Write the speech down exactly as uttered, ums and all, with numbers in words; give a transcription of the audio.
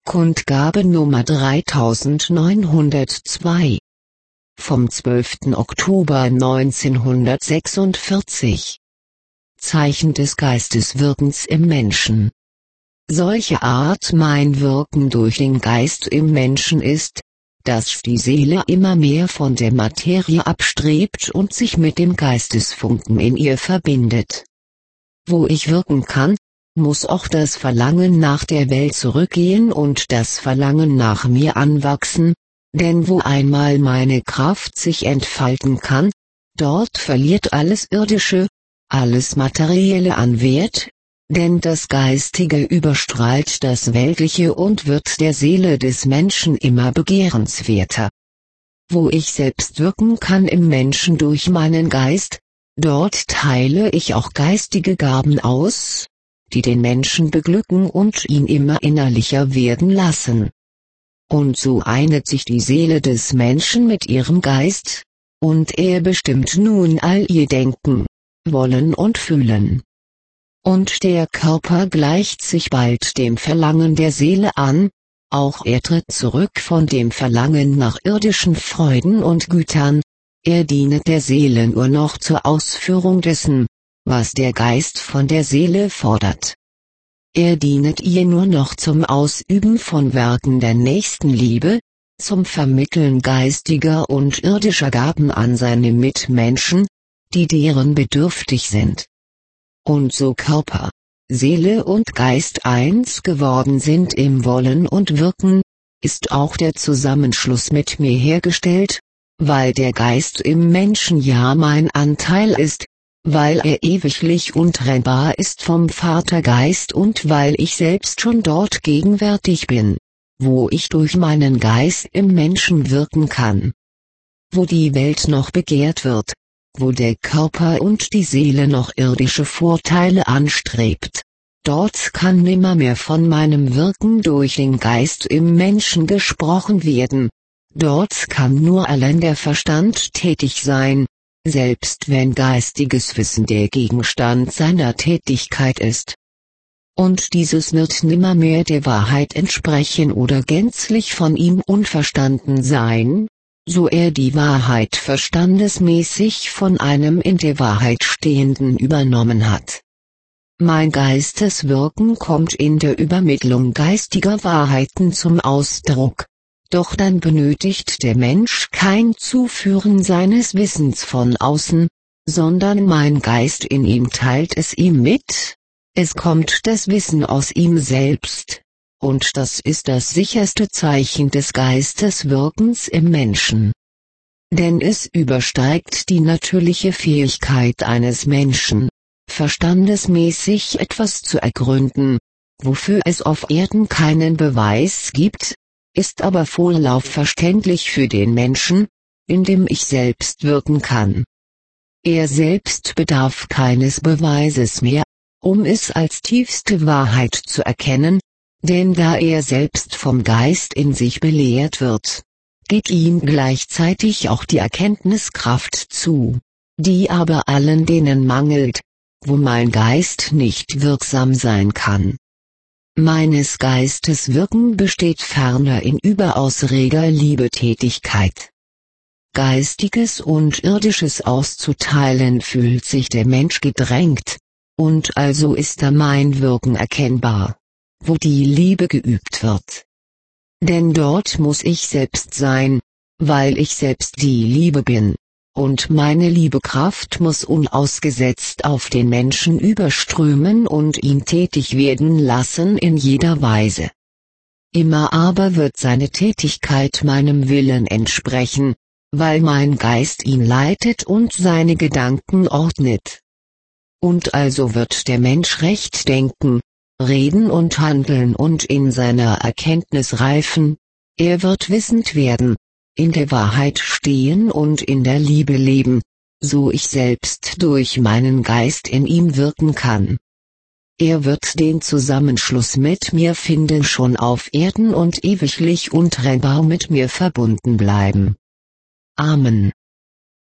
Kundgabe Nummer dreitausendneunhundertzwei. Vom zwölften Oktober neunzehnhundertsechsundvierzig. Zeichen des Geisteswirkens im Menschen. Solche Art mein Wirken durch den Geist im Menschen ist, dass die Seele immer mehr von der Materie abstrebt und sich mit dem Geistesfunken in ihr verbindet. Wo ich wirken kann, muss auch das Verlangen nach der Welt zurückgehen und das Verlangen nach mir anwachsen, denn wo einmal meine Kraft sich entfalten kann, dort verliert alles Irdische, alles Materielle an Wert, denn das Geistige überstrahlt das Weltliche und wird der Seele des Menschen immer begehrenswerter. Wo ich selbst wirken kann im Menschen durch meinen Geist, dort teile ich auch geistige Gaben aus, die den Menschen beglücken und ihn immer innerlicher werden lassen. Und so einet sich die Seele des Menschen mit ihrem Geist, und er bestimmt nun all ihr Denken, Wollen und Fühlen. Und der Körper gleicht sich bald dem Verlangen der Seele an, auch er tritt zurück von dem Verlangen nach irdischen Freuden und Gütern, er dienet der Seele nur noch zur Ausführung dessen, was der Geist von der Seele fordert. Er dienet ihr nur noch zum Ausüben von Werken der Nächstenliebe, zum Vermitteln geistiger und irdischer Gaben an seine Mitmenschen, die deren bedürftig sind. Und so Körper, Seele und Geist eins geworden sind im Wollen und Wirken, ist auch der Zusammenschluss mit mir hergestellt, weil der Geist im Menschen ja mein Anteil ist, weil er ewiglich untrennbar ist vom Vatergeist und weil ich selbst schon dort gegenwärtig bin, wo ich durch meinen Geist im Menschen wirken kann. Wo die Welt noch begehrt wird, wo der Körper und die Seele noch irdische Vorteile anstrebt, dort kann nimmermehr von meinem Wirken durch den Geist im Menschen gesprochen werden, dort kann nur allein der Verstand tätig sein, selbst wenn geistiges Wissen der Gegenstand seiner Tätigkeit ist. Und dieses wird nimmermehr der Wahrheit entsprechen oder gänzlich von ihm unverstanden sein, so er die Wahrheit verstandesmäßig von einem in der Wahrheit Stehenden übernommen hat. Mein Geisteswirken kommt in der Übermittlung geistiger Wahrheiten zum Ausdruck. Doch dann benötigt der Mensch kein Zuführen seines Wissens von außen, sondern mein Geist in ihm teilt es ihm mit, es kommt das Wissen aus ihm selbst, und das ist das sicherste Zeichen des Geisteswirkens im Menschen. Denn es übersteigt die natürliche Fähigkeit eines Menschen, verstandesmäßig etwas zu ergründen, wofür es auf Erden keinen Beweis gibt, ist aber vorlauf verständlich für den Menschen, in dem ich selbst wirken kann. Er selbst bedarf keines Beweises mehr, um es als tiefste Wahrheit zu erkennen, denn da er selbst vom Geist in sich belehrt wird, geht ihm gleichzeitig auch die Erkenntniskraft zu, die aber allen denen mangelt, wo mein Geist nicht wirksam sein kann. Meines Geistes Wirken besteht ferner in überaus reger Liebetätigkeit. Geistiges und Irdisches auszuteilen fühlt sich der Mensch gedrängt, und also ist da mein Wirken erkennbar, wo die Liebe geübt wird. Denn dort muss ich selbst sein, weil ich selbst die Liebe bin, und meine Liebekraft muss unausgesetzt auf den Menschen überströmen und ihn tätig werden lassen in jeder Weise. Immer aber wird seine Tätigkeit meinem Willen entsprechen, weil mein Geist ihn leitet und seine Gedanken ordnet. Und also wird der Mensch recht denken, reden und handeln und in seiner Erkenntnis reifen, er wird wissend werden, in der Wahrheit stehen und in der Liebe leben, so ich selbst durch meinen Geist in ihm wirken kann. Er wird den Zusammenschluss mit mir finden schon auf Erden und ewiglich untrennbar mit mir verbunden bleiben. Amen.